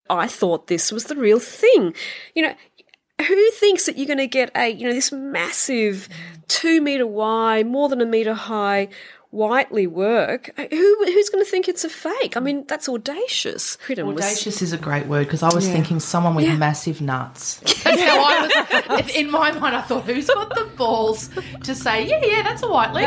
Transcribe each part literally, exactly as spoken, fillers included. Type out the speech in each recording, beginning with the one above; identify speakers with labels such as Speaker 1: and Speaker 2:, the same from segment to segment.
Speaker 1: I thought this was the real thing. You know, who thinks that you're going to get a, you know, this massive two metre wide, more than a metre high Whiteley work? Who Who's going to think it's a fake? I mean, that's audacious.
Speaker 2: Audacious is a great word, because I was
Speaker 1: yeah.
Speaker 2: thinking someone with
Speaker 1: yeah.
Speaker 2: massive nuts. That's how I was. In my mind, I thought, who's got the balls to say, yeah, yeah, that's a Whiteley?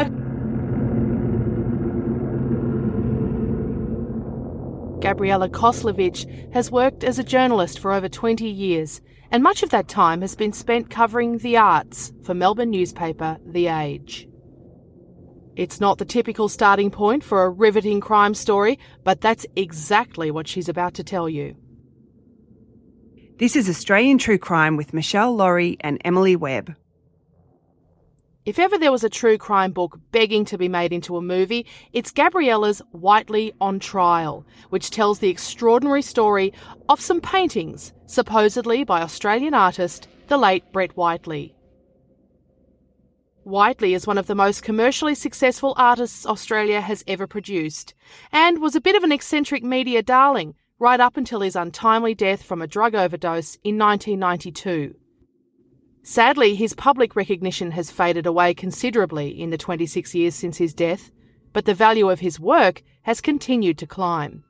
Speaker 3: Gabriela Koslovic has worked as a journalist for over twenty years, and much of that time has been spent covering the arts for Melbourne newspaper The Age. It's not the typical starting point for a riveting crime story, but that's exactly what she's about to tell you.
Speaker 4: This is Australian True Crime with Michelle Laurie and Emily Webb.
Speaker 3: If ever there was a true crime book begging to be made into a movie, it's Gabriela's Whiteley on Trial, which tells the extraordinary story of some paintings, supposedly by Australian artist, the late Brett Whiteley. Whiteley is one of the most commercially successful artists Australia has ever produced, and was a bit of an eccentric media darling right up until his untimely death from a drug overdose in nineteen ninety-two. Sadly, his public recognition has faded away considerably in the twenty-six years since his death, but the value of his work has continued to climb.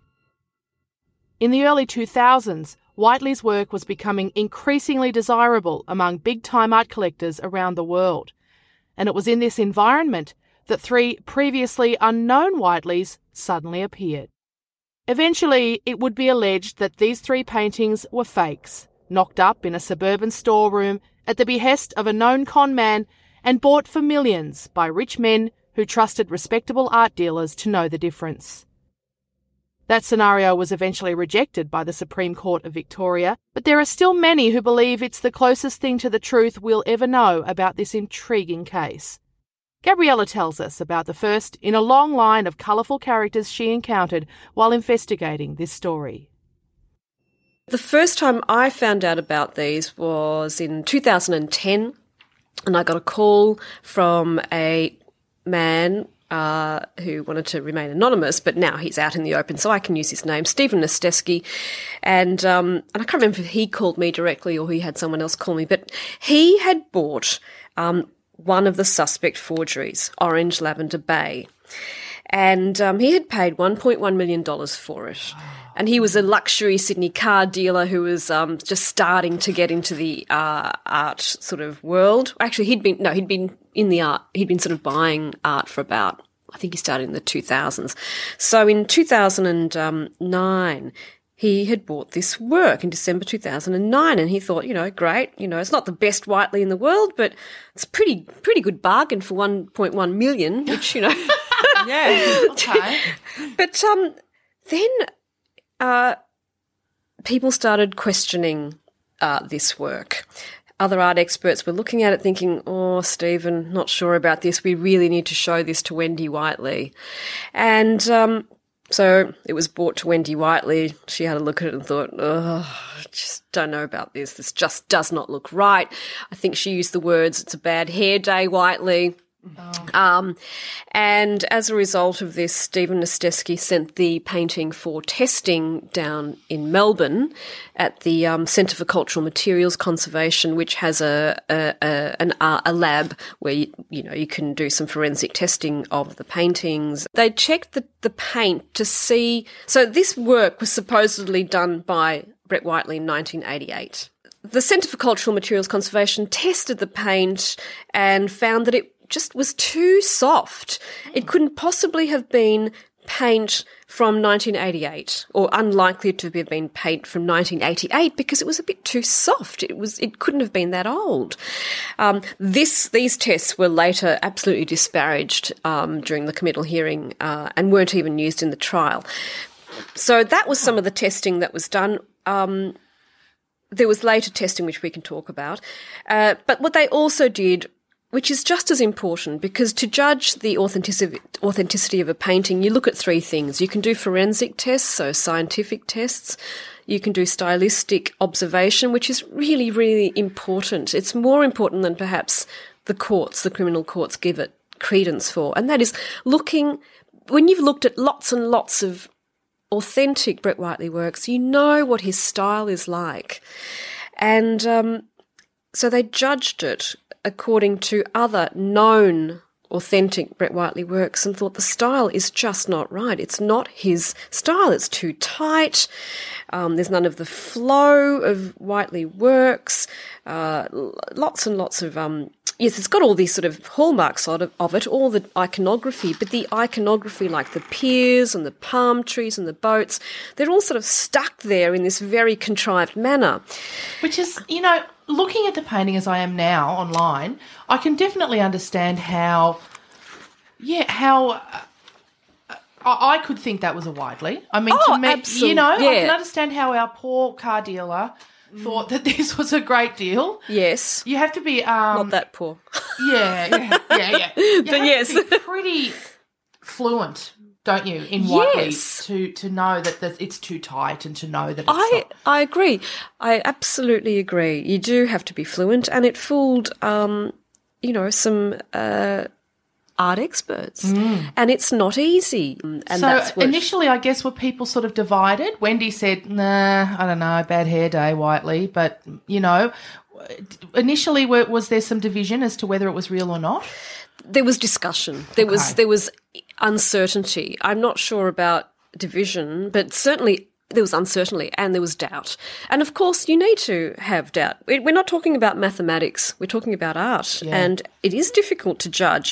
Speaker 3: In the early two thousands, Whiteley's work was becoming increasingly desirable among big-time art collectors around the world, and it was in this environment that three previously unknown Whiteleys suddenly appeared. Eventually, it would be alleged that these three paintings were fakes, knocked up in a suburban storeroom at the behest of a known con man and bought for millions by rich men who trusted respectable art dealers to know the difference. That scenario was eventually rejected by the Supreme Court of Victoria, but there are still many who believe it's the closest thing to the truth we'll ever know about this intriguing case. Gabriela tells us about the first in a long line of colourful characters she encountered while investigating this story.
Speaker 1: The first time I found out about these was in two thousand ten, and I got a call from a man uh, who wanted to remain anonymous, but now he's out in the open, so I can use his name, Stephen Nastesky. And, um, and I can't remember if he called me directly or he had someone else call me, but he had bought um, one of the suspect forgeries, Orange Lavender Bay, and um, he had paid one point one million dollars for it. And he was a luxury Sydney car dealer who was um, just starting to get into the uh, art sort of world. Actually, he'd been no, he'd been in the art. He'd been sort of buying art for about, I think he started in the two thousands. So in two thousand nine, he had bought this work in December two thousand nine, and he thought, you know, great, you know, it's not the best Whiteley in the world, but it's a pretty pretty good bargain for one point one million, which, you know,
Speaker 2: yeah, okay.
Speaker 1: But um, then. Uh, people started questioning uh, this work. Other art experts were looking at it thinking, oh, Stephen, not sure about this. We really need to show this to Wendy Whiteley. And um, so it was brought to Wendy Whiteley. She had a look at it and thought, oh, just don't know about this. This just does not look right. I think she used the words, it's a bad hair day, Whiteley. Oh. Um, and as a result of this, Stephen Nastesky sent the painting for testing down in Melbourne at the um, Centre for Cultural Materials Conservation, which has a a, a, an, a lab where you, you know you can do some forensic testing of the paintings. They checked the, the paint to see. So this work was supposedly done by Brett Whiteley in nineteen eighty-eight. The Centre for Cultural Materials Conservation tested the paint and found that it just was too soft. It couldn't possibly have been paint from nineteen eighty-eight, or unlikely to have been paint from nineteen eighty-eight, because it was a bit too soft. It was, it couldn't have been that old. Um, this, these tests were later absolutely disparaged um, during the committal hearing uh, and weren't even used in the trial. So that was some of the testing that was done. Um, there was later testing which we can talk about, uh, but what they also did, which is just as important, because to judge the authenticity, authenticity of a painting, you look at three things. You can do forensic tests, so scientific tests. You can do stylistic observation, which is really, really important. It's more important than perhaps the courts, the criminal courts, give it credence for. And that is looking, when you've looked at lots and lots of authentic Brett Whiteley works, you know what his style is like. And um, so they judged it according to other known authentic Brett Whiteley works and thought the style is just not right. It's not his style. It's too tight. Um, there's none of the flow of Whiteley works. Uh, lots and lots of... Um, yes, it's got all these sort of hallmarks of it, of it, all the iconography, but the iconography like the piers and the palm trees and the boats, they're all sort of stuck there in this very contrived manner.
Speaker 2: Which is, you know, looking at the painting as I am now online, I can definitely understand how, yeah, how... Uh, I could think that was a Whiteley. I mean,
Speaker 1: oh,
Speaker 2: to me,
Speaker 1: absolutely.
Speaker 2: you know,
Speaker 1: yeah.
Speaker 2: I can understand how our poor car dealer thought that this was a great deal.
Speaker 1: Yes.
Speaker 2: You have to be... Um,
Speaker 1: Not that poor.
Speaker 2: Yeah, yeah, yeah, yeah. You
Speaker 1: But
Speaker 2: have
Speaker 1: yes.
Speaker 2: to be pretty fluent, don't you, in Whiteley
Speaker 1: Yes.
Speaker 2: to, to know that, that it's too tight and to know that it's
Speaker 1: I
Speaker 2: not...
Speaker 1: I agree. I absolutely agree. You do have to be fluent, and it fooled, um, you know, some uh, art experts,
Speaker 2: Mm.
Speaker 1: and it's not easy. And
Speaker 2: So
Speaker 1: that's what,
Speaker 2: initially, I guess, were people sort of divided? Wendy said, nah, I don't know, bad hair day, Whiteley. But, you know, initially were, was there some division as to whether it was real or not?
Speaker 1: there was discussion. There
Speaker 2: Okay.
Speaker 1: was there was uncertainty. I'm not sure about division, but certainly there was uncertainty and there was doubt. And of course, you need to have doubt. We- We're not talking about mathematics. We're talking about art.
Speaker 2: Yeah.
Speaker 1: And it is difficult to judge.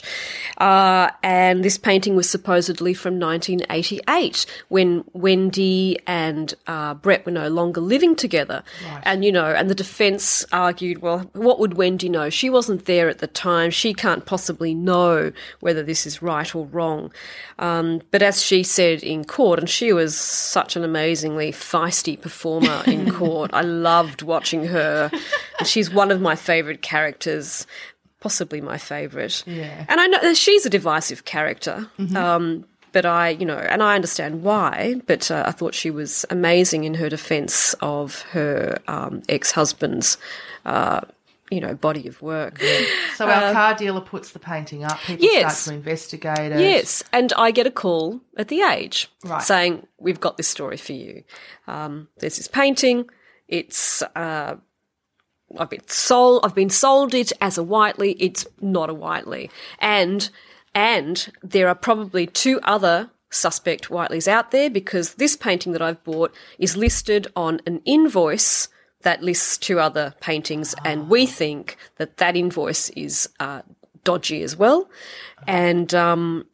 Speaker 1: Uh, and this painting was supposedly from nineteen eighty-eight when Wendy and uh, Brett were no longer living together.
Speaker 2: Right.
Speaker 1: And, you know, and the defence argued, well, what would Wendy know? She wasn't there at the time. She can't possibly know whether this is right or wrong. Um, but as she said in court, and she was such an amazingly feisty performer in court, I loved watching her. And she's one of my favourite characters, possibly my favourite.
Speaker 2: Yeah.
Speaker 1: And I know that she's a divisive character.
Speaker 2: Mm-hmm.
Speaker 1: Um, but I, you know, and I understand why, but uh, I thought she was amazing in her defence of her um, ex-husband's, uh, you know, body of work.
Speaker 2: So our car dealer puts the painting up. People
Speaker 1: yes.
Speaker 2: start to investigate it.
Speaker 1: Yes, and I get a call at the Age
Speaker 2: Right.
Speaker 1: saying, we've got this story for you. Um, there's this painting. It's uh, I've been sold. I've been sold it as a Whiteley. It's not a Whiteley, and and there are probably two other suspect Whiteleys out there because this painting that I've bought is listed on an invoice that lists two other paintings, and we think that that invoice is uh, dodgy as well, and um,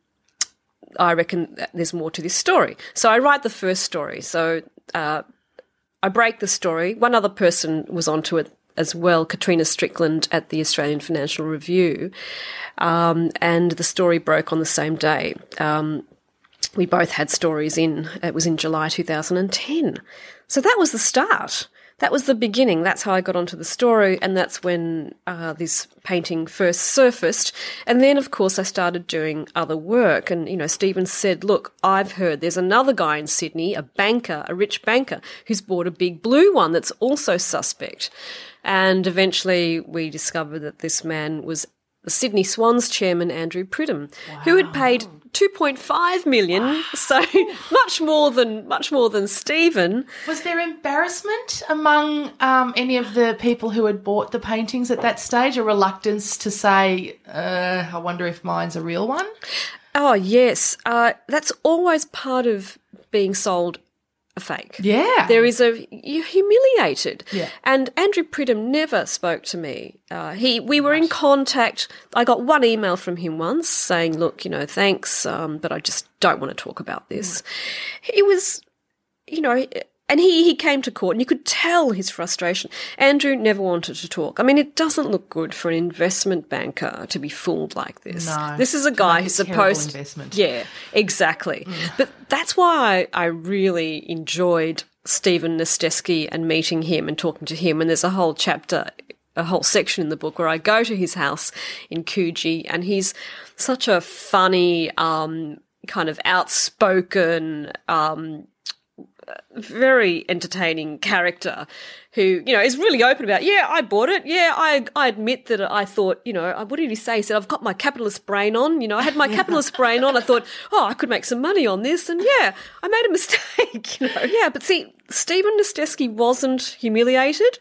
Speaker 1: I reckon that there's more to this story. So I write the first story. So uh, I break the story. One other person was onto it as well, Katrina Strickland at the Australian Financial Review, um, and the story broke on the same day. Um, we both had stories in, it was in July two thousand ten. So that was the start. That was the beginning. That's how I got onto the story, and that's when uh, this painting first surfaced. And then, of course, I started doing other work. And, you know, Stephen said, look, I've heard there's another guy in Sydney, a banker, a rich banker, who's bought a big blue one that's also suspect. And eventually we discovered that this man was the Sydney Swans chairman, Andrew Pridham, who had paid two point five million dollars, so much more than much more than Stephen.
Speaker 2: Was there embarrassment among um, any of the people who had bought the paintings at that stage, a reluctance to say, uh, I wonder if mine's a real one?
Speaker 1: Oh, yes. Uh, that's always part of being sold a fake.
Speaker 2: Yeah.
Speaker 1: There is a, you're humiliated.
Speaker 2: Yeah.
Speaker 1: And Andrew Pridham never spoke to me. Uh, he, we were in contact. I got one email from him once saying, look, you know, thanks, um, but I just don't want to talk about this. He was, you know, and he, he came to court and you could tell his frustration. Andrew never wanted to talk. I mean, it doesn't look good for an investment banker to be fooled like this.
Speaker 2: No.
Speaker 1: This is a guy who's
Speaker 2: It's a terrible
Speaker 1: supposed
Speaker 2: investment.
Speaker 1: Yeah, exactly. But that's why I, I really enjoyed Stephen Nesteski and meeting him and talking to him. And there's a whole chapter, a whole section in the book where I go to his house in Coogee, and he's such a funny, um, kind of outspoken, um, very entertaining character who, you know, is really open about, yeah, I bought it. Yeah, I I admit that I thought, you know, what did he say? He said, I've got my capitalist brain on. You know, I had my capitalist brain on. I thought, oh, I could make some money on this. And yeah, I made a mistake. You know, yeah, but see, Stephen Nastesky wasn't humiliated.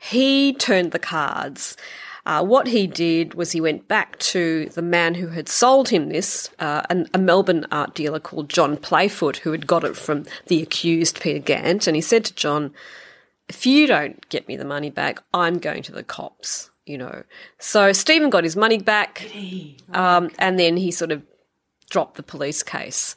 Speaker 1: He turned the cards. Uh, what he did was he went back to the man who had sold him this, uh, an, a Melbourne art dealer called John Playfoot, who had got it from the accused Peter Gant, and he said to John, if you don't get me the money back, I'm going to the cops, you know. So Stephen got his money back, um, and then he sort of dropped the police case.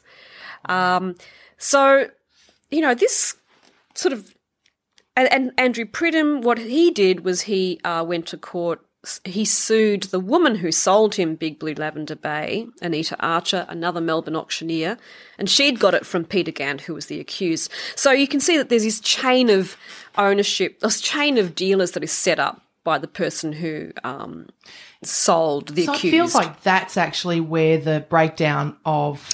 Speaker 1: Um, so, you know, this sort of... And, and Andrew Pridham, what he did was he uh, went to court. He sued the woman who sold him Big Blue Lavender Bay, Anita Archer, another Melbourne auctioneer, and she'd got it from Peter Gant, who was the accused. So you can see that there's this chain of ownership, this chain of dealers that is set up by the person who um, sold the
Speaker 2: so
Speaker 1: accused.
Speaker 2: It feels like that's actually where the breakdown of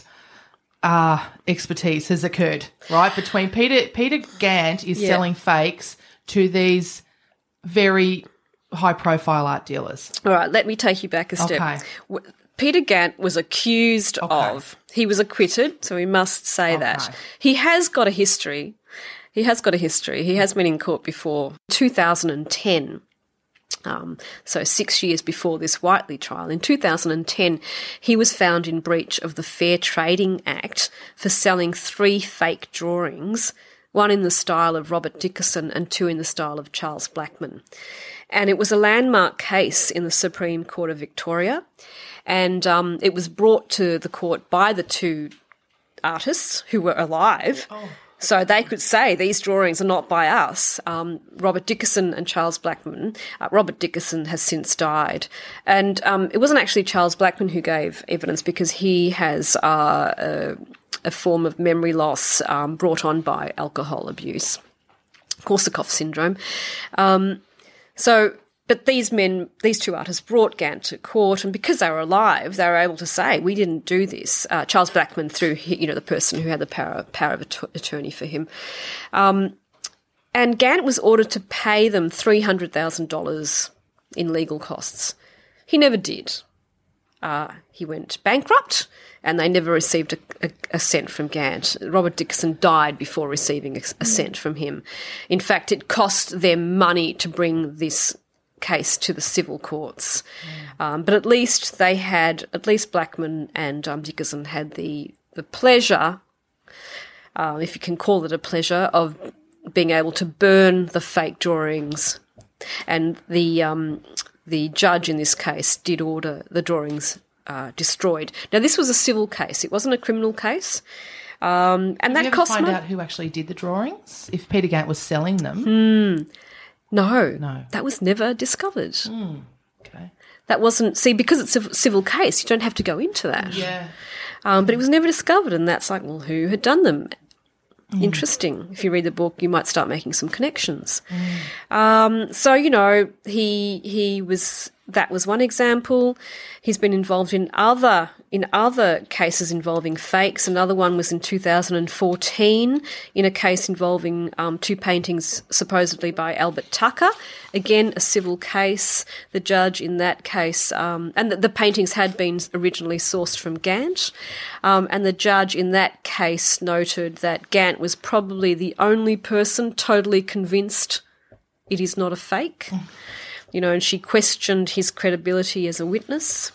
Speaker 2: uh, expertise has occurred, right? Between Peter Peter Gant is
Speaker 1: Yeah.
Speaker 2: selling fakes to these very high-profile art dealers.
Speaker 1: All right, let me take you back a step.
Speaker 2: Okay.
Speaker 1: W- Peter Gant was accused
Speaker 2: Okay.
Speaker 1: of, he was acquitted, so we must say
Speaker 2: Okay.
Speaker 1: that. He has got a history. He has got a history. He has been in court before two thousand ten. Um, so six years before this Whiteley trial. In two thousand ten, he was found in breach of the Fair Trading Act for selling three fake drawings, one in the style of Robert Dickerson and two in the style of Charles Blackman. And it was a landmark case in the Supreme Court of Victoria, and um, it was brought to the court by the two artists who were alive. Oh. So they could say these drawings are not by us. Um, Robert Dickerson and Charles Blackman. Uh, Robert Dickerson has since died. And um, it wasn't actually Charles Blackman who gave evidence because he has uh, a, a form of memory loss um, brought on by alcohol abuse, Korsakoff syndrome. Um, so... But these men, these two artists brought Gant to court, and because they were alive, they were able to say, we didn't do this. Uh, Charles Blackman, through, you know, the person who had the power, power of att- attorney for him. Um, and Gant was ordered to pay them three hundred thousand dollars in legal costs. He never did. Uh, he went bankrupt, and they never received a, a, a cent from Gant. Robert Dickerson died before receiving a, a cent from him. In fact, it cost them money to bring this case to the civil courts. Mm. Um, but at least they had, at least Blackman and um, Dickerson had the, the pleasure, uh, if you can call it a pleasure, of being able to burn the fake drawings. And the um, the judge in this case did order the drawings uh, destroyed. Now, this was a civil case. It wasn't a criminal case. Um, and
Speaker 2: Did
Speaker 1: that
Speaker 2: you ever
Speaker 1: cost
Speaker 2: find
Speaker 1: money.
Speaker 2: out who actually did the drawings? If Peter Gant was selling them?
Speaker 1: Mm. No,
Speaker 2: No.
Speaker 1: that was never discovered.
Speaker 2: Mm. Okay.
Speaker 1: That wasn't, see, because it's a civil case, you don't have to go into that.
Speaker 2: Yeah.
Speaker 1: Um, but it was never discovered, and that's like, well, who had done them? Mm. Interesting. If you read the book, you might start making some connections. Mm. Um, so, you know, he he was, that was one example. He's been involved in other in other cases involving fakes. Another one was in two thousand fourteen in a case involving um, two paintings supposedly by Albert Tucker. Again, a civil case. The judge in that case, um, and the, the paintings had been originally sourced from Gant, um, and the judge in that case noted that Gant was probably the only person totally convinced it is not a fake. Mm. You know, and she questioned his credibility as a witness.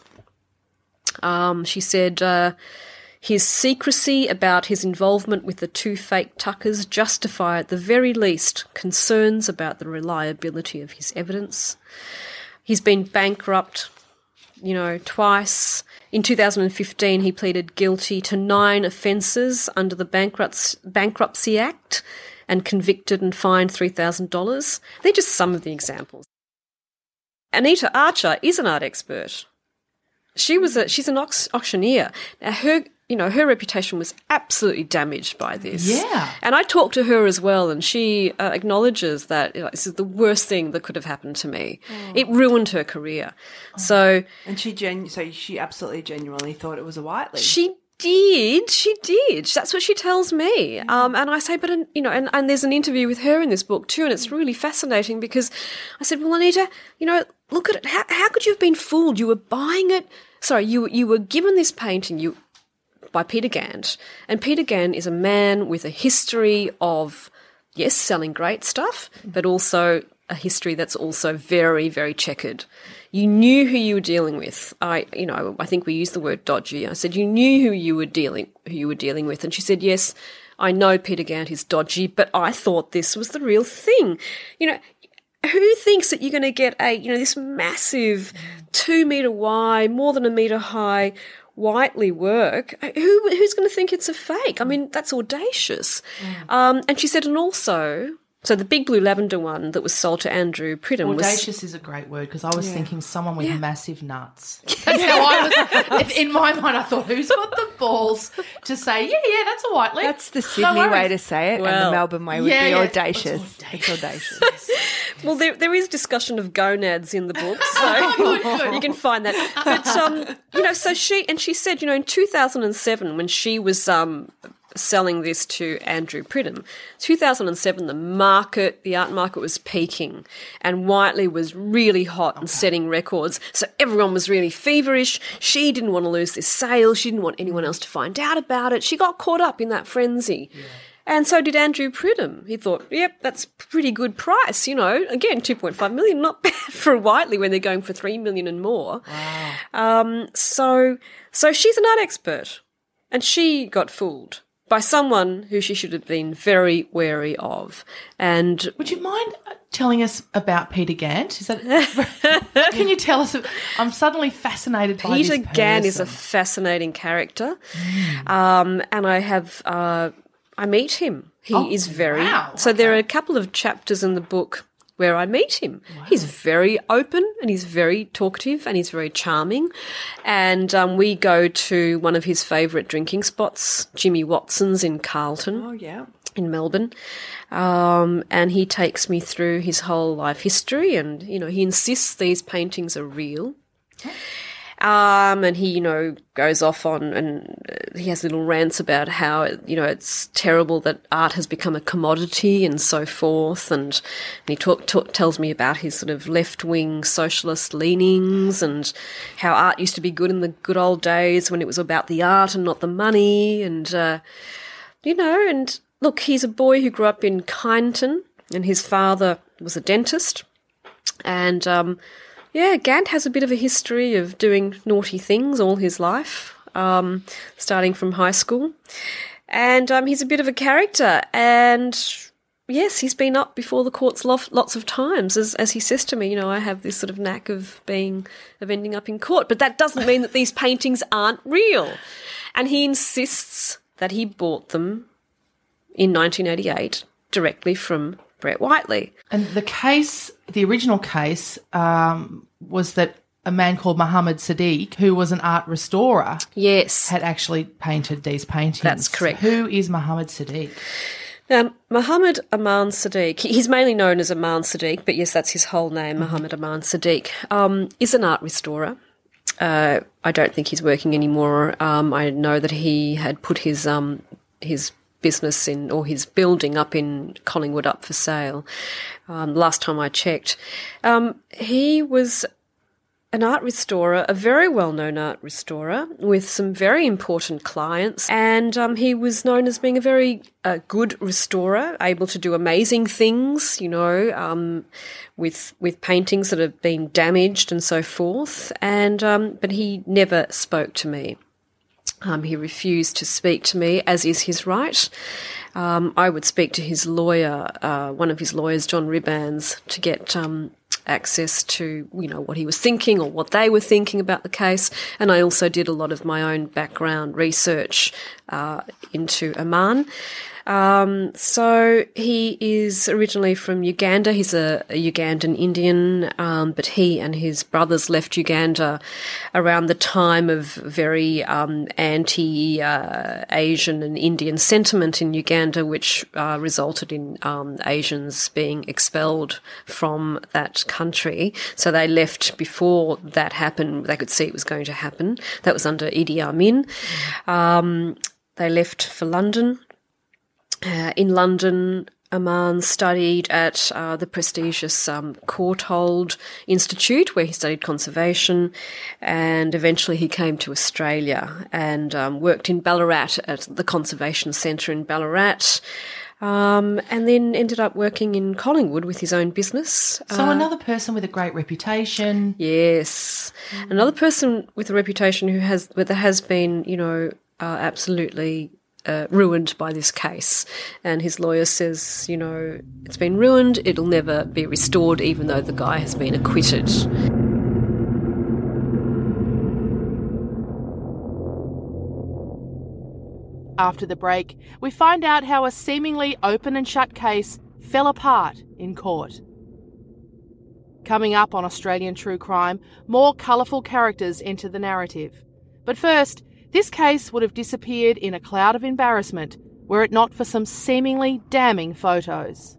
Speaker 1: Um, she said uh, his secrecy about his involvement with the two fake Tuckers justify at the very least concerns about the reliability of his evidence. He's been bankrupt, you know, twice. In two thousand fifteen, he pleaded guilty to nine offences under the Bankrupts- Bankruptcy Act and convicted and fined three thousand dollars. They're just some of the examples. Anita Archer is an art expert. She was a she's an aux- auctioneer. Now her you know her reputation was absolutely damaged by this.
Speaker 2: Yeah.
Speaker 1: And I talked to her as well, and she uh, acknowledges that, you know, this is the worst thing that could have happened to me. Oh. It ruined her career. Oh. So
Speaker 4: and she genu- so she absolutely genuinely thought it was a Whiteley.
Speaker 1: She did. She did. That's what she tells me. Um, and I say, but, uh, you know, and, and there's an interview with her in this book too, and it's really fascinating because I said, well, Anita, you know, look at it. How, how could you have been fooled? You were buying it. Sorry, you, you were given this painting you by Peter Gant. And Peter Gant is a man with a history of, yes, selling great stuff, but also a history that's also very, very checkered. You knew who you were dealing with. I, you know, I think we used the word dodgy. I said, you knew who you were dealing, who you were dealing with. And she said, yes, I know Peter Gant is dodgy, but I thought this was the real thing. You know, who thinks that you're going to get a, you know, this massive two metre wide, more than a metre high Whiteley work? Who, who's going to think it's a fake? I mean, that's audacious. Mm. Um, and she said, and also, so the Big Blue Lavender one that was sold to Andrew Pridham was...
Speaker 2: Audacious is a great word because I was
Speaker 1: Yeah.
Speaker 2: thinking someone with
Speaker 1: Yeah.
Speaker 2: massive nuts. That's how I was... In my mind, I thought, who's got the balls to say, yeah, yeah, that's a Whiteley?
Speaker 4: That's the
Speaker 2: No
Speaker 4: Sydney way
Speaker 2: worries.
Speaker 4: to say it, and
Speaker 1: Well,
Speaker 4: the Melbourne way would
Speaker 2: yeah,
Speaker 4: be
Speaker 2: yeah.
Speaker 4: audacious.
Speaker 2: It's
Speaker 4: It's audacious.
Speaker 1: Well, there, there is discussion of gonads in the book, so
Speaker 2: Oh, good, good.
Speaker 1: you can find that. But, um, you know, so she, and she said, you know, in two thousand seven, when she was um, selling this to Andrew Pridham, two thousand seven, the market, the art market was peaking, and Whiteley was really hot and setting records. So everyone was really feverish. She didn't want to lose this sale. She didn't want anyone else to find out about it. She got caught up in that frenzy. Yeah. And so did Andrew Pridham. He thought, yep, that's a pretty good price, you know. Again, two point five million, not bad for Whiteley when they're going for three million and more.
Speaker 2: Wow.
Speaker 1: Um, so, so she's an art expert, and she got fooled by someone who she should have been very wary of. And
Speaker 2: Would you mind telling us about Peter Gant? Is that... Can you tell us? I'm suddenly fascinated by
Speaker 1: Peter
Speaker 2: this
Speaker 1: Gant is a
Speaker 2: person.
Speaker 1: fascinating character, um, and I have uh, I meet him. He
Speaker 2: Oh,
Speaker 1: is very
Speaker 2: wow,
Speaker 1: so. There are
Speaker 2: okay.
Speaker 1: a couple of chapters in the book where I meet him. He's very open and he's very talkative and he's very charming. And um, we go to one of his favourite drinking spots, Jimmy Watson's in Carlton.
Speaker 4: Oh, yeah.
Speaker 1: In Melbourne, um, and he takes me through his whole life history, and you know he insists these paintings are real. Um, and he, you know, goes off on, and uh, he has little rants about how, you know, it's terrible that art has become a commodity and so forth. And, and he talk, talk, tells me about his sort of left-wing socialist leanings and how art used to be good in the good old days when it was about the art and not the money. And, uh, you know, and look, he's a boy who grew up in Kyneton, and his father was a dentist. And, um, yeah, Gant has a bit of a history of doing naughty things all his life, um, starting from high school. And um, he's a bit of a character. And, yes, he's been up before the courts lo- lots of times. As, as he says to me, you know, I have this sort of knack of being, of ending up in court. But that doesn't mean that these paintings aren't real. And he insists that he bought them in nineteen eighty-eight directly from Brett Whiteley.
Speaker 2: And the case, the original case, um, was that a man called Muhammad Sadiq, who was an art restorer,
Speaker 1: Yes.
Speaker 2: had actually painted these paintings.
Speaker 1: That's correct.
Speaker 2: Who is Muhammad Sadiq?
Speaker 1: Now, Muhammad Aman Sadiq, he's mainly known as Aman Sadiq, but yes, that's his whole name, Muhammad Aman Sadiq, um, is an art restorer. Uh, I don't think he's working anymore. Um, I know that he had put his um, his business in, or his building up in Collingwood up for sale. Um, last time I checked, um, he was an art restorer, a very well-known art restorer with some very important clients, and um, he was known as being a very uh, good restorer, able to do amazing things, you know, um, with with paintings that have been damaged and so forth. And um, but he never spoke to me. Um, he refused to speak to me, as is his right. Um, I would speak to his lawyer, uh, one of his lawyers, John Ribbans, to get um, access to, you know, what he was thinking or what they were thinking about the case. And I also did a lot of my own background research uh, into Aman. Um, so he is originally from Uganda. He's a, a Ugandan Indian, um, but he and his brothers left Uganda around the time of very um, anti-Asian uh, and Indian sentiment in Uganda, which uh, resulted in um, Asians being expelled from that country. So they left before that happened. They could see it was going to happen. That was under Idi Amin. Um, they left for London. Uh, in London, Aman studied at uh, the prestigious um, Courtauld Institute, where he studied conservation, and eventually he came to Australia and um, worked in Ballarat at the Conservation Centre in Ballarat, um, and then ended up working in Collingwood with his own business.
Speaker 2: So
Speaker 1: uh,
Speaker 2: another person with a great reputation.
Speaker 1: Yes. Mm. Another person with a reputation who has, that has been, you know, uh, absolutely Uh, ruined by this case. And his lawyer says, you know, it's been ruined, it'll never be restored, even though the guy has been acquitted.
Speaker 3: After the break, we find out how a seemingly open and shut case fell apart in court. Coming up on Australian True Crime, more colourful characters enter the narrative. But first, this case would have disappeared in a cloud of embarrassment were it not for some seemingly damning photos.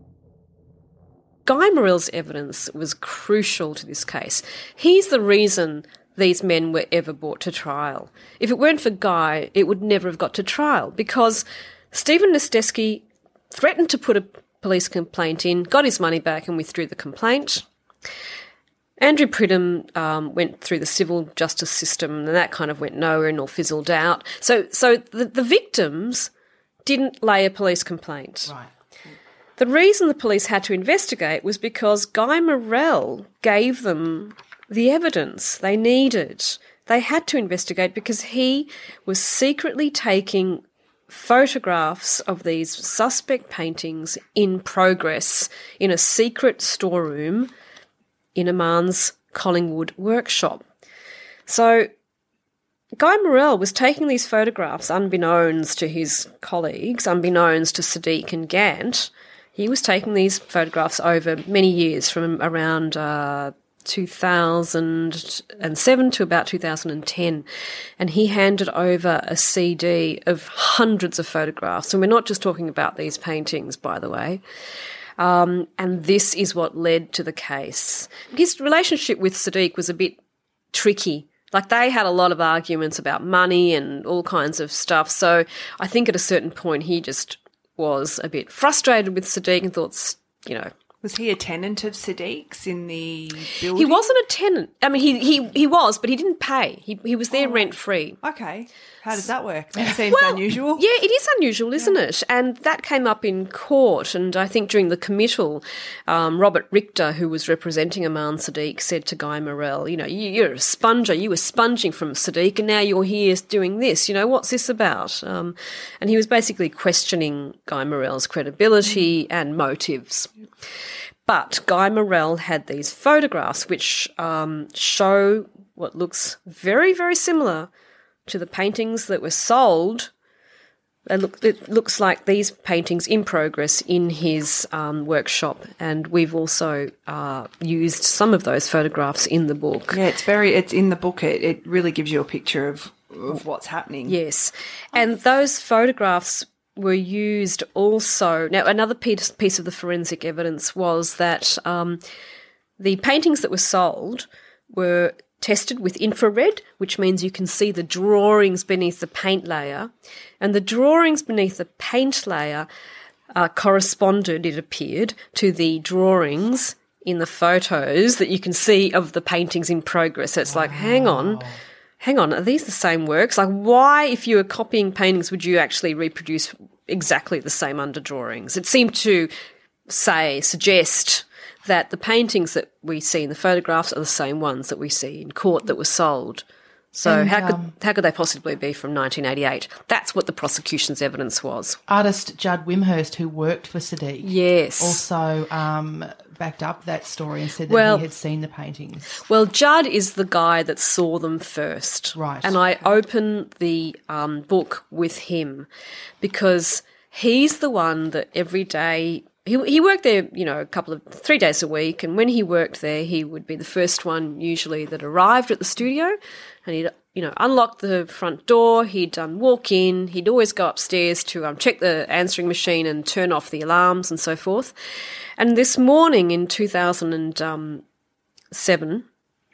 Speaker 1: Guy Morell's evidence was crucial to this case. He's the reason these men were ever brought to trial. If it weren't for Guy, it would never have got to trial, because Stephen Nesteski threatened to put a police complaint in, got his money back and withdrew the complaint. Andrew Pridham um, went through the civil justice system, and that kind of went nowhere and all fizzled out. So so the, the victims didn't lay a police complaint.
Speaker 2: Right.
Speaker 1: The reason the police had to investigate was because Guy Morell gave them the evidence they needed. They had to investigate because he was secretly taking photographs of these suspect paintings in progress in a secret storeroom in Aman's Collingwood workshop. So Guy Morell was taking these photographs unbeknownst to his colleagues, unbeknownst to Sadiq and Gant. He was taking these photographs over many years, from around uh, two thousand seven to about two thousand ten, and he handed over a C D of hundreds of photographs. And we're not just talking about these paintings, by the way. Um, and this is what led to the case. His relationship with Sadiq was a bit tricky. Like, they had a lot of arguments about money and all kinds of stuff. So I think at a certain point he just was a bit frustrated with Sadiq and thought, you know.
Speaker 4: Was he a tenant of Sadiq's in the building?
Speaker 1: He wasn't a tenant. I mean, he he, he was, but he didn't pay. He he was there
Speaker 4: oh.
Speaker 1: rent-free.
Speaker 4: Okay. How does that work? That seems
Speaker 1: well,
Speaker 4: unusual.
Speaker 1: Yeah, it is unusual, isn't
Speaker 4: yeah.
Speaker 1: it? And that came up in court, and I think during the committal, um, Robert Richter, who was representing Aman Sadiq, said to Guy Morell, you know, you, you're a sponger, you were sponging from Sadiq, and now you're here doing this, you know, what's this about? Um, and he was basically questioning Guy Morell's credibility and motives. But Guy Morell had these photographs which um, show what looks very, very similar to the paintings that were sold. They look, it looks like these paintings in progress in his um, workshop, and we've also uh, used some of those photographs in the book.
Speaker 4: Yeah, it's very. It's in the book. It, it really gives you a picture of, of what's happening.
Speaker 1: Yes, and those photographs were used also. Now, another piece, piece of the forensic evidence was that um, the paintings that were sold were tested with infrared, which means you can see the drawings beneath the paint layer, and the drawings beneath the paint layer uh, corresponded, it appeared, to the drawings in the photos that you can see of the paintings in progress. So it's wow. like, hang on, hang on, are these the same works? Like, why, if you were copying paintings, would you actually reproduce exactly the same under drawings? It seemed to say, suggest that the paintings that we see in the photographs are the same ones that we see in court that were sold. So
Speaker 2: and,
Speaker 1: how could
Speaker 2: um,
Speaker 1: how could they possibly be from nineteen eighty-eight? That's what the prosecution's evidence was.
Speaker 2: Artist Judd Wimhurst, who worked for Sadiq,
Speaker 1: yes,
Speaker 2: also um, backed up that story and said that
Speaker 1: well,
Speaker 2: he had seen the paintings.
Speaker 1: Well, Judd is the guy that saw them first.
Speaker 2: Right.
Speaker 1: And I open the um, book with him because he's the one that every day he he worked there, you know, a couple of three days a week, and when he worked there, he would be the first one usually that arrived at the studio, and he'd you know unlock the front door. He'd um, walk in. He'd always go upstairs to um, check the answering machine and turn off the alarms and so forth. And this morning in two thousand seven,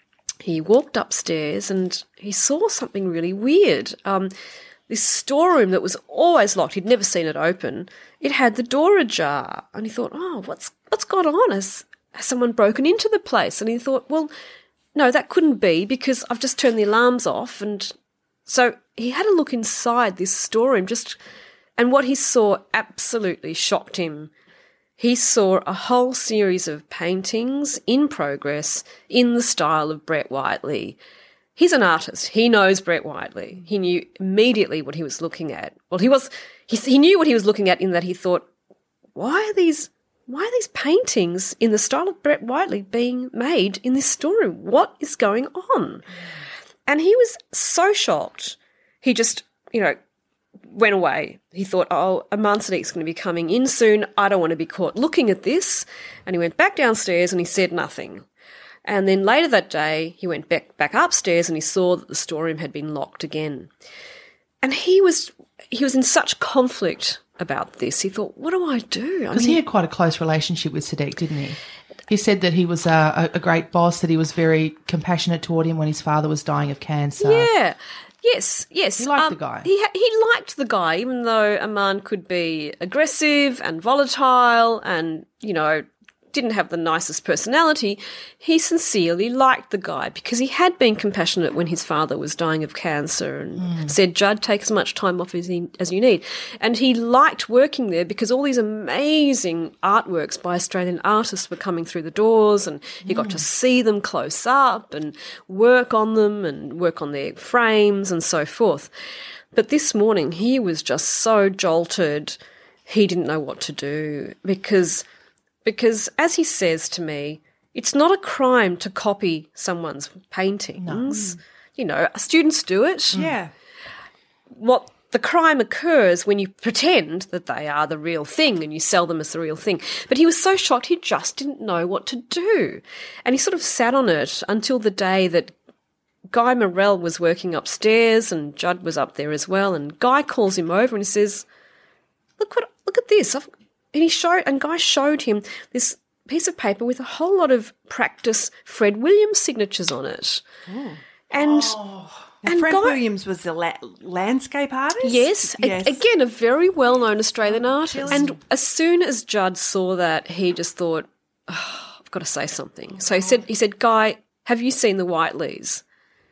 Speaker 1: he walked upstairs and he saw something really weird. Um, this storeroom that was always locked, he'd never seen it open, it had the door ajar. And he thought, oh, what's what's gone on? Has, has someone broken into the place? And he thought, well, no, that couldn't be because I've just turned the alarms off. And so he had a look inside this storeroom, just, and what he saw absolutely shocked him. He saw a whole series of paintings in progress in the style of Brett Whiteley. He's an artist. He knows Brett Whiteley. He knew immediately what he was looking at. Well, he was he, he knew what he was looking at in that he thought, why are these why are these paintings in the style of Brett Whiteley being made in this storeroom? What is going on? And he was so shocked. He just, you know, went away. He thought, oh, Aman Sadiq's going to be coming in soon. I don't want to be caught looking at this. And he went back downstairs and he said nothing. And then later that day, he went back, back upstairs and he saw that the storeroom had been locked again. And he was he was in such conflict about this. He thought, what do I do?
Speaker 2: Because he had quite a close relationship with Sadiq, didn't he? He said that he was a, a great boss, that he was very compassionate toward him when his father was dying of cancer.
Speaker 1: Yeah. Yes, yes.
Speaker 2: He liked
Speaker 1: um,
Speaker 2: the guy.
Speaker 1: He he liked the guy, even though Aman could be aggressive and volatile and, you know, didn't have the nicest personality. He sincerely liked the guy because he had been compassionate when his father was dying of cancer and mm. said, Judd, take as much time off as, he, as you need. And he liked working there because all these amazing artworks by Australian artists were coming through the doors and he mm. got to see them close up and work on them and work on their frames and so forth. But this morning he was just so jolted, he didn't know what to do because... Because, as he says to me, it's not a crime to copy someone's paintings. No. You know, students do it.
Speaker 4: Yeah.
Speaker 1: What the crime occurs when you pretend that they are the real thing and you sell them as the real thing. But he was so shocked he just didn't know what to do. And he sort of sat on it until the day that Guy Morrell was working upstairs and Judd was up there as well. And Guy calls him over and he says, look what, look at this. I've And he showed, and Guy showed him this piece of paper with a whole lot of practice Fred Williams signatures on it. Oh. And,
Speaker 4: oh. Now,
Speaker 1: and
Speaker 4: Fred
Speaker 1: Guy,
Speaker 4: Williams was the la- landscape artist?
Speaker 1: Yes, yes. A- again, a very well-known Australian oh, artist. And as soon as Judd saw that, he just thought, oh, I've got to say something. So he said, he said, Guy, have you seen the Whiteleys?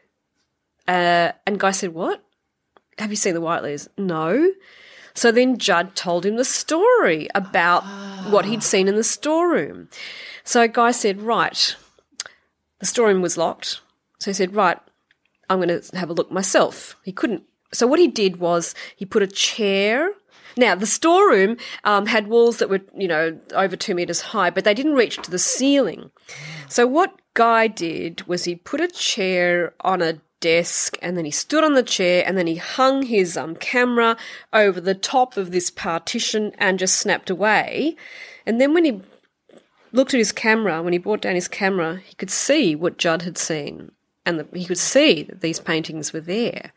Speaker 1: Uh, and Guy said, what? Have you seen the Whiteleys? No. So then Judd told him the story about oh. what he'd seen in the storeroom. So Guy said, right, the storeroom was locked. So he said, right, I'm going to have a look myself. He couldn't. So what he did was he put a chair. Now, the storeroom um, had walls that were, you know, over two metres high, but they didn't reach to the ceiling. So what Guy did was he put a chair on a desk and then he stood on the chair and then he hung his um, camera over the top of this partition and just snapped away. And then when he looked at his camera, when he brought down his camera, he could see what Judd had seen and the, he could see that these paintings were there.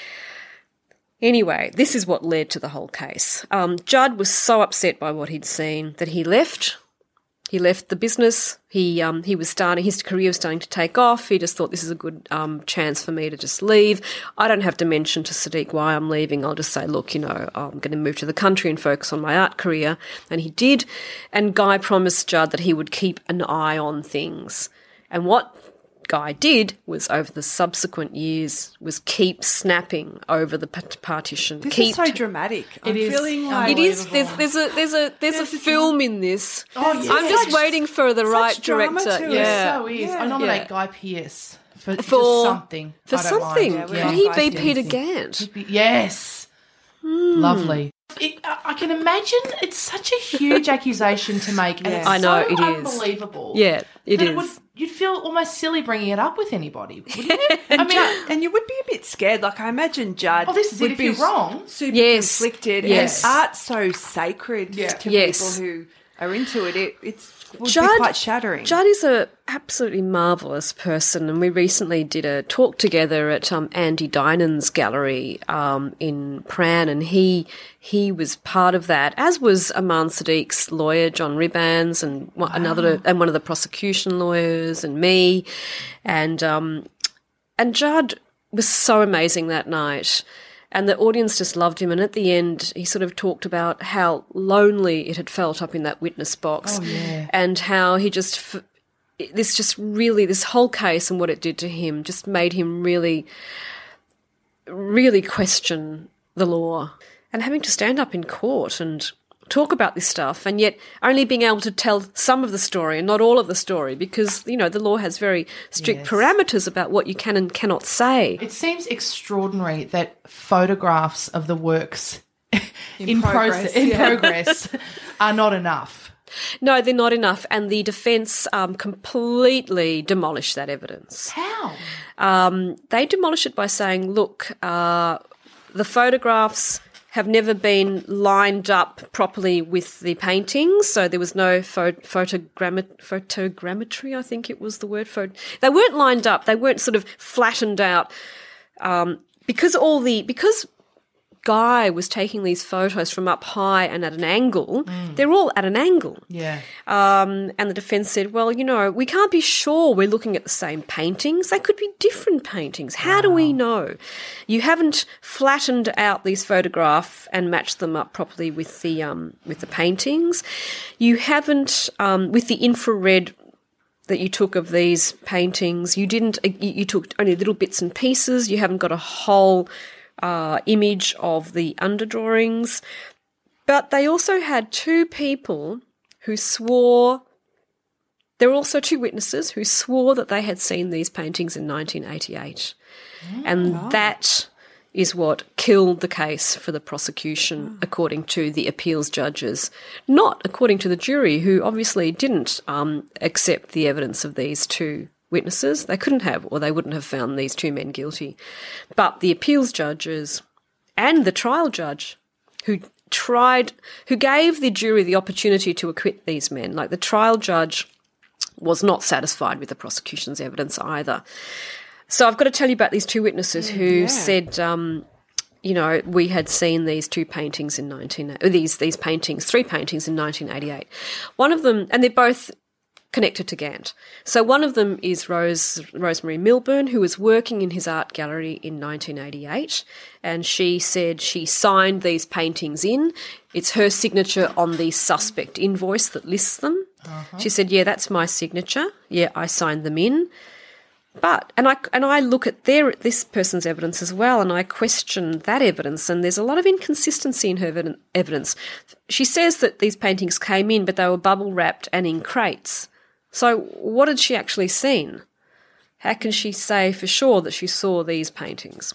Speaker 1: Anyway, this is what led to the whole case. Um, Judd was so upset by what he'd seen that he left. He left the business. He um, he was starting, his career was starting to take off. He just thought this is a good um, chance for me to just leave. I don't have to mention to Sadiq why I'm leaving. I'll just say, look, you know, I'm going to move to the country and focus on my art career. And he did. And Guy promised Judd that he would keep an eye on things. And what Guy did was over the subsequent years was keep snapping over the partition.
Speaker 4: This
Speaker 1: keep
Speaker 4: is so dramatic.
Speaker 2: It
Speaker 4: I'm
Speaker 2: is
Speaker 4: feeling like
Speaker 1: it is. There's there's a there's a there's a film in this.
Speaker 2: Oh, yes.
Speaker 1: I'm just waiting for the right
Speaker 4: drama
Speaker 1: director.
Speaker 4: to it.
Speaker 1: Yeah,
Speaker 2: so is.
Speaker 4: Yeah.
Speaker 2: I nominate
Speaker 1: Yeah.
Speaker 2: Guy Pearce for,
Speaker 1: For-
Speaker 2: just something.
Speaker 1: for
Speaker 2: I don't
Speaker 1: something.
Speaker 2: mind.
Speaker 4: Yeah,
Speaker 1: Could
Speaker 4: we
Speaker 1: he
Speaker 4: like
Speaker 1: be
Speaker 4: Guy
Speaker 1: Peter
Speaker 2: Pearce.
Speaker 1: Gant?
Speaker 2: He'd be- Yes. Lovely. It, I I can imagine it's such a huge accusation to make, and
Speaker 4: Yeah.
Speaker 2: it's
Speaker 1: I know,
Speaker 2: so
Speaker 1: it is.
Speaker 2: unbelievable.
Speaker 1: Yeah, it
Speaker 2: that
Speaker 1: is.
Speaker 2: would, you'd feel almost silly bringing it up with anybody, wouldn't you?
Speaker 4: And,
Speaker 2: I mean,
Speaker 4: Judd, and you would be a bit scared. Like, I imagine Judd
Speaker 2: oh, this is it.
Speaker 4: would
Speaker 2: If
Speaker 4: be
Speaker 2: you're wrong,
Speaker 4: super
Speaker 1: Yes.
Speaker 4: conflicted.
Speaker 1: Yes.
Speaker 4: And art's so sacred
Speaker 2: Yeah.
Speaker 4: to
Speaker 1: Yes.
Speaker 4: people who are into it. It it's, would
Speaker 1: Judd-
Speaker 4: be quite shattering.
Speaker 1: Judd is a absolutely marvellous person, and we recently did a talk together at um, Andy Dynan's gallery um, in Pran, and he he was part of that, as was Aman Sadiq's lawyer, John Ribbans, and one, another and one of the prosecution lawyers, and me, and um, and Judd was so amazing that night. And the audience just loved him. And at the end, he sort of talked about how lonely it had felt up in that witness box.
Speaker 2: Oh, yeah.
Speaker 1: And how he just, f- this just really, this whole case and what it did to him just made him really, really question the law. And having to stand up in court and talk about this stuff, and yet only being able to tell some of the story and not all of the story, because, you know, the law has very strict
Speaker 2: Yes.
Speaker 1: parameters about what you can and cannot say.
Speaker 2: it seems extraordinary that photographs of the works in,
Speaker 4: progress,
Speaker 2: process, in
Speaker 4: yeah.
Speaker 2: progress are not enough.
Speaker 1: No, they're not enough, and the defence um, completely demolished that evidence.
Speaker 2: How?
Speaker 1: Um, they demolished it by saying, look, uh, the photographs have never been lined up properly with the paintings, so there was no pho- photogrammet- photogrammetry, I think it was the word. Pho- they weren't lined up, they weren't sort of flattened out, um, because all the, because Guy was taking these photos from up high and at an angle, they're all at an angle.
Speaker 2: Yeah.
Speaker 1: Um, and the defence said, well, you know, we can't be sure we're looking at the same paintings. They could be different paintings. How do we know? You haven't flattened out these photographs and matched them up properly with the um, with the paintings. You haven't, um, with the infrared that you took of these paintings, you didn't, you, you took only little bits and pieces. You haven't got a whole uh, image of the underdrawings. But they also had two people who swore, there were also two witnesses who swore that they had seen these paintings in nineteen eighty-eight. And that is what killed the case for the prosecution, according to the appeals judges, not according to the jury, who obviously didn't um, accept the evidence of these two witnesses. They couldn't have, or they wouldn't have found these two men guilty. But the appeals judges and the trial judge, who tried, who gave the jury the opportunity to acquit these men, like the trial judge was not satisfied with the prosecution's evidence either. So I've got to tell you about these two witnesses who
Speaker 4: yeah.
Speaker 1: said, um, you know, we had seen these two paintings in nineteen these these paintings, three paintings in nineteen eighty-eight. One of them, and they're both connected to Gant. So one of them is Rose Rosemary Milburn, who was working in his art gallery in nineteen eighty-eight, and she said she signed these paintings in. It's her signature on the suspect invoice that lists them. Uh-huh. She said, yeah, that's my signature. Yeah, I signed them in. But, and I and I look at their this person's evidence as well, and I question that evidence, and there's a lot of inconsistency in her evid- evidence. She says that these paintings came in, but they were bubble wrapped and in crates. So what had she actually seen? How can she say for sure that she saw these paintings?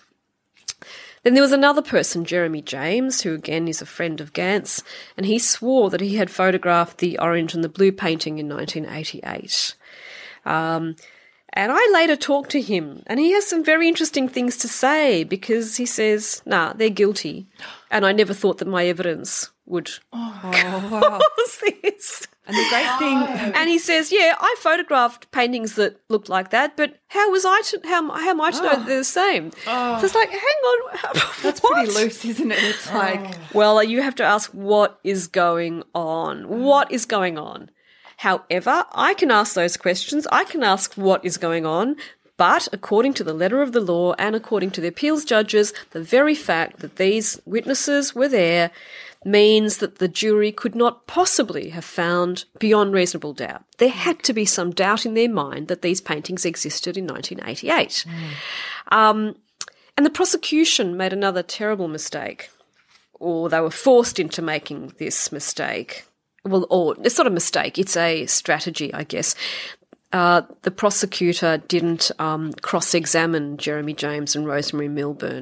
Speaker 1: Then there was another person, Jeremy James, who again is a friend of Gant's, and he swore that he had photographed the orange and the blue painting in nineteen eighty-eight. Um, and I later talked to him, and he has some very interesting things to say, because he says, nah, they're guilty, and I never thought that my evidence would
Speaker 4: Oh, wow.
Speaker 1: cause this.
Speaker 4: And the great thing,
Speaker 1: And he says, yeah, I photographed paintings that looked like that, but how was I to, how, how am I to know that they're the same? So it's like, hang on.
Speaker 4: that's
Speaker 1: what?
Speaker 4: pretty loose, isn't it? It's like,
Speaker 1: Well, you have to ask, what is going on? What is going on? However, I can ask those questions. I can ask what is going on. But according to the letter of the law and according to the appeals judges, the very fact that these witnesses were there means that the jury could not possibly have found beyond reasonable doubt. There had to be some doubt in their mind that these paintings existed in nineteen eighty-eight. Mm. Um, and the prosecution made another terrible mistake, or they were forced into making this mistake. Well, or it's not a mistake, it's a strategy, I guess. Uh, the prosecutor didn't um, cross-examine Jeremy James and Rosemary Milburn.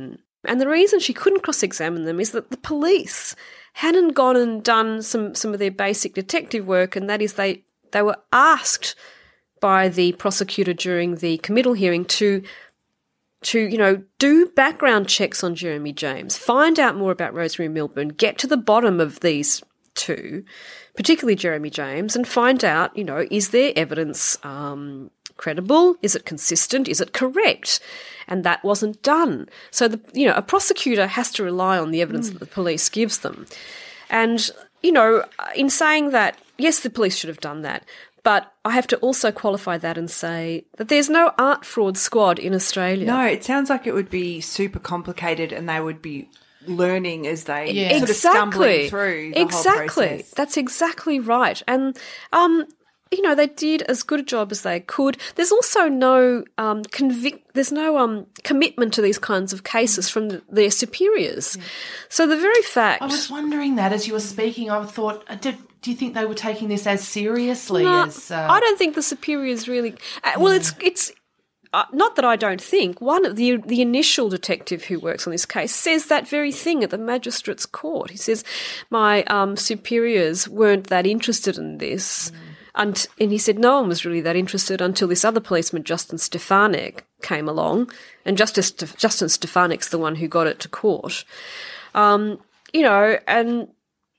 Speaker 1: And the reason she couldn't cross-examine them is that the police hadn't gone and done some, some of their basic detective work, and that is they, they were asked by the prosecutor during the committal hearing to to, you know, do background checks on Jeremy James, find out more about Rosemary Milburn, get to the bottom of these two, particularly Jeremy James, and find out, you know, is their evidence um, credible? Is it consistent? Is it correct? And that wasn't done. So, the, you know, a prosecutor has to rely on the evidence mm. that the police gives them. And, you know, in saying that, yes, the police should have done that, but I have to also qualify that and say that there's no art fraud squad in Australia.
Speaker 4: No, it sounds like it would be super complicated and they would be learning as they
Speaker 2: yeah.
Speaker 4: sort
Speaker 1: exactly.
Speaker 4: of stumbling through the
Speaker 1: exactly.
Speaker 4: whole process.
Speaker 1: That's exactly right. And, um, you know, they did as good a job as they could. There's also no um, convict. There's no um, commitment to these kinds of cases from the, their superiors. Yeah. So the very fact...
Speaker 2: I was wondering that as you were speaking. I thought, did, do you think they were taking this as seriously
Speaker 1: no,
Speaker 2: as... Uh...
Speaker 1: I don't think the superiors really... Uh, well, yeah. it's... it's Uh, not that I don't think. One of the the initial detective who works on this case says that very thing at the magistrate's court. He says, my um, superiors weren't that interested in this. Mm. And, and he said no one was really that interested until this other policeman, Justin Stefanik, came along. And Justice, Justin Stefanik's the one who got it to court. Um, you know, and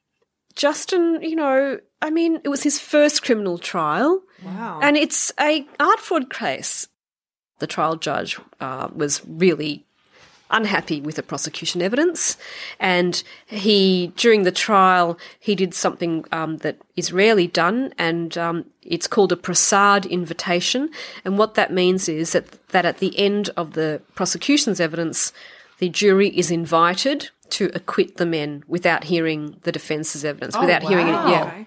Speaker 1: Justin, you know, I mean, it was his first criminal trial.
Speaker 4: Wow.
Speaker 1: And it's a art fraud case. The trial judge uh, was really unhappy with the prosecution evidence, and he, during the trial, he did something um, that is rarely done, and um, it's called a Prasad invitation. And what that means is that, that at the end of the prosecution's evidence, the jury is invited to acquit the men without hearing the defence's evidence,
Speaker 2: oh,
Speaker 1: without
Speaker 2: wow.
Speaker 1: hearing it. Yeah,
Speaker 4: Okay.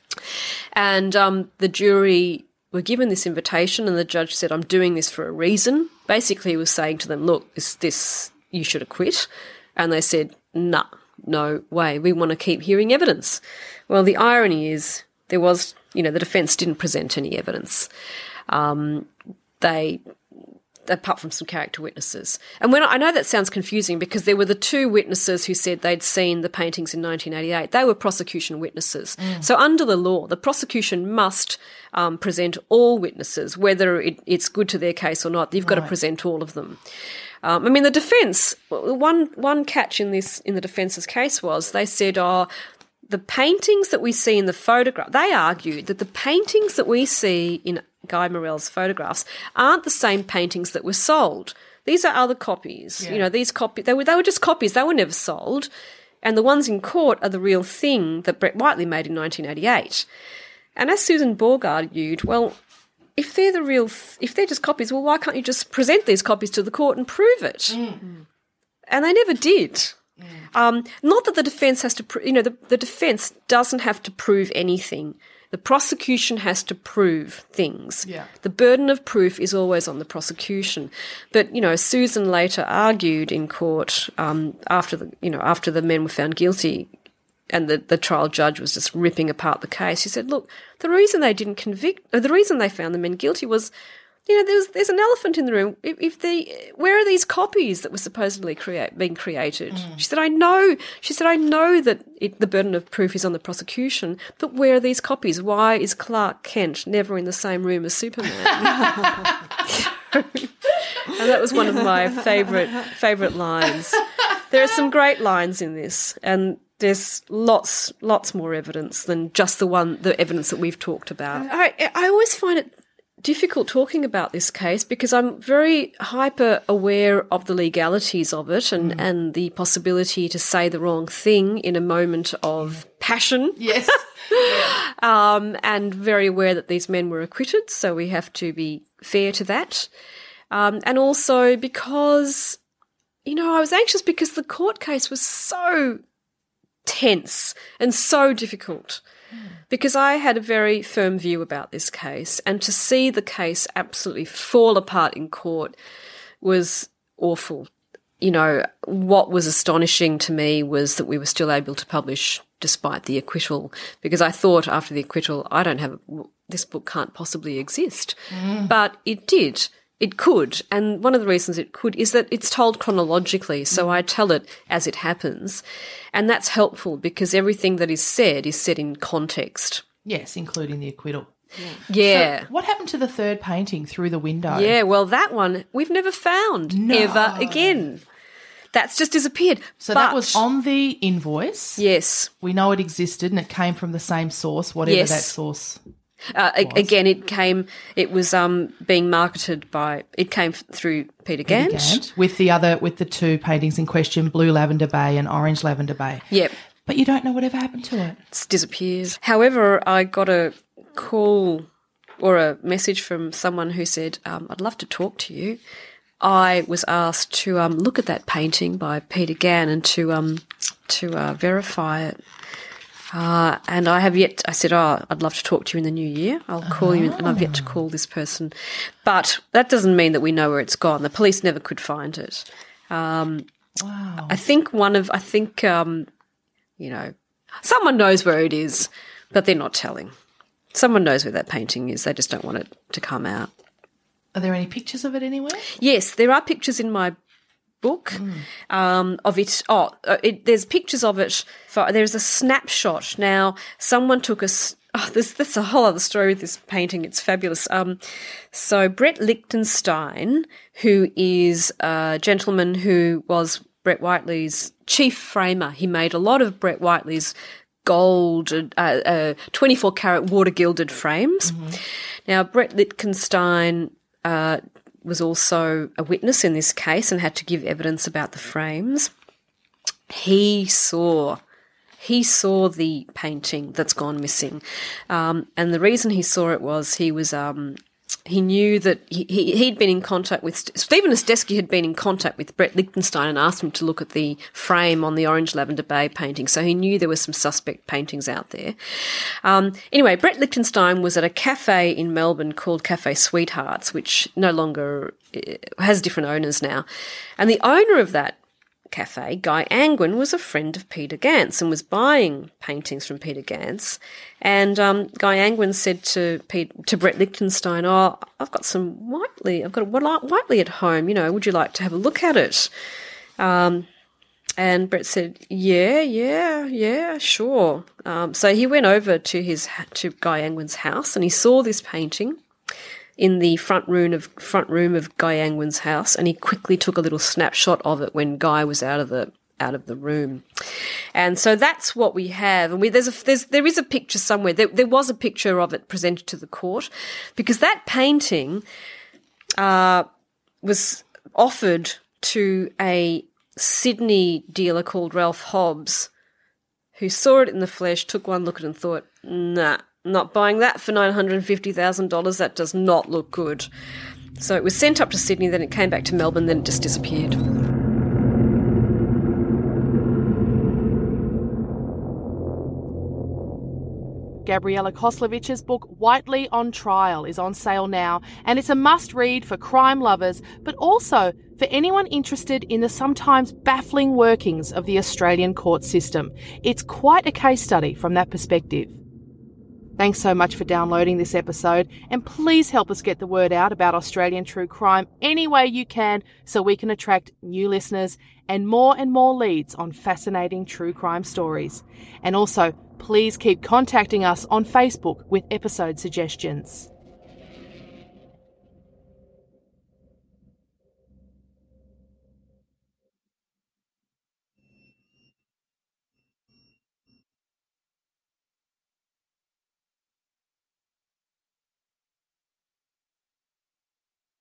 Speaker 1: and um, the jury were given this invitation, and the judge said, I'm doing this for a reason. Basically, he was saying to them, look, is this, you should acquit. And they said, nah, no way. We want to keep hearing evidence. Well, the irony is there was, you know, the defence didn't present any evidence. Um, they, apart from some character witnesses. And when I know that sounds confusing because there were the two witnesses who said they'd seen the paintings in nineteen eighty-eight. They were prosecution witnesses. Mm. So under the law, the prosecution must um, present all witnesses, whether it, it's good to their case or not. You've got right. to present all of them. Um, I mean, the defence, one one catch in this in the defence's case was they said, oh, the paintings that we see in the photograph, they argued that the paintings that we see in Guy Morell's photographs aren't the same paintings that were sold. These are other copies. Yeah. You know, these copies, they were, they were just copies. They were never sold. And the ones in court are the real thing that Brett Whiteley made in nineteen eighty-eight. And as Susan Borg argued, well, if they're the real, th- if they're just copies, well, why can't you just present these copies to the court and prove it? Mm. And they never did. Mm. Um, not that the defence has to, pr- you know, the, the defence doesn't have to prove anything. The prosecution has to prove things.
Speaker 2: Yeah.
Speaker 1: The burden of proof is always on the prosecution. But, you know, Susan later argued in court um, after the, you know, after the men were found guilty and the, the trial judge was just ripping apart the case. She said, look, the reason they didn't convict, or the reason they found the men guilty was, you know, there's there's an elephant in the room. If, if they, where are these copies that were supposedly create being created? Mm. She said, I know. She said, I know that it, the burden of proof is on the prosecution, but where are these copies? Why is Clark Kent never in the same room as Superman? And that was one of my favourite favourite lines. There are some great lines in this, and there's lots lots more evidence than just the one the evidence that we've talked about. I I always find it difficult talking about this case because I'm very hyper aware of the legalities of it and, mm. and the possibility to say the wrong thing in a moment of passion.
Speaker 2: Yes.
Speaker 1: Yeah. Um, and very aware that these men were acquitted, so we have to be fair to that. Um, and also because, you know, I was anxious because the court case was so tense and so difficult. Because I had a very firm view about this case, and to see the case absolutely fall apart in court was awful. You know, what was astonishing to me was that we were still able to publish despite the acquittal, because I thought after the acquittal, I don't have, this book can't possibly exist. Mm. But it did. it could. And one of the reasons it could is that it's told chronologically. So mm. I tell it as it happens. And that's helpful because everything that is said is said in context.
Speaker 2: Yes, including the acquittal.
Speaker 1: Yeah. yeah.
Speaker 2: So what happened to the third painting through the window?
Speaker 1: Yeah, well, that one we've never found
Speaker 2: no.
Speaker 1: ever again. That's just disappeared.
Speaker 2: So
Speaker 1: but,
Speaker 2: that was on the invoice.
Speaker 1: Yes.
Speaker 2: We know it existed and it came from the same source, whatever
Speaker 1: yes.
Speaker 2: that source
Speaker 1: uh, was. Again, it came, it was um, being marketed by, it came through Peter Gant.
Speaker 2: Peter Gant. With the other, with the two paintings in question, Blue Lavender Bay and Orange Lavender Bay.
Speaker 1: Yep.
Speaker 2: But you don't know whatever happened to it.
Speaker 1: It's disappears. However, I got a call or a message from someone who said, um, I'd love to talk to you. I was asked to um, look at that painting by Peter Gant and to um, to uh, verify it. Uh, and I have yet, I said, oh, I'd love to talk to you in the new year. I'll call oh. you, and I've yet to call this person. But that doesn't mean that we know where it's gone. The police never could find it. Um,
Speaker 2: wow.
Speaker 1: I think one of, I think, um, you know, someone knows where it is, but they're not telling. Someone knows where that painting is. They just don't want it to come out.
Speaker 2: Are there any pictures of it anywhere?
Speaker 1: Yes, there are pictures in my book mm. um, of it. Oh, it, there's pictures of it. For, there's a snapshot. Now, someone took a. Oh, this, that's a whole other story with this painting. It's fabulous. Um, so Brett Lichtenstein, who is a gentleman who was Brett Whiteley's chief framer, he made a lot of Brett Whiteley's gold, uh, uh, twenty-four karat water gilded frames. Mm-hmm. Now, Brett Lichtenstein uh, was also a witness in this case and had to give evidence about the frames. He saw, he saw the painting that's gone missing, um, and the reason he saw it was he was um, he knew that he, he, he'd been in contact with, Stephen Ostesky had been in contact with Brett Lichtenstein and asked him to look at the frame on the Orange Lavender Bay painting, so he knew there were some suspect paintings out there. Um, anyway, Brett Lichtenstein was at a cafe in Melbourne called Cafe Sweethearts, which no longer has different owners now. And the owner of that cafe, Guy Angwin, was a friend of Peter Gant's and was buying paintings from Peter Gant's. And um, Guy Angwin said to Pete, to Brett Lichtenstein, oh, I've got some Whiteley, I've got a Whiteley at home, you know, would you like to have a look at it? Um, and Brett said, yeah, yeah, yeah, sure. Um, so he went over to his to Guy Angwin's house and he saw this painting in the front room of front room of Guy Angwin's house, and he quickly took a little snapshot of it when Guy was out of the out of the room. And so that's what we have. And we, there's a, there's, there is a picture somewhere. There, there was a picture of it presented to the court because that painting uh, was offered to a Sydney dealer called Ralph Hobbs, who saw it in the flesh, took one look at it and thought, nah, not buying that for nine hundred fifty thousand dollars. That does not look good. So it was sent up to Sydney, then it came back to Melbourne, then it just disappeared.
Speaker 3: Gabriella Koslovich's book Whiteley on Trial is on sale now, and it's a must-read for crime lovers, but also for anyone interested in the sometimes baffling workings of the Australian court system. It's quite a case study from that perspective. Thanks so much for downloading this episode, and please help us get the word out about Australian true crime any way you can so we can attract new listeners and more and more leads on fascinating true crime stories. And also, please keep contacting us on Facebook with episode suggestions.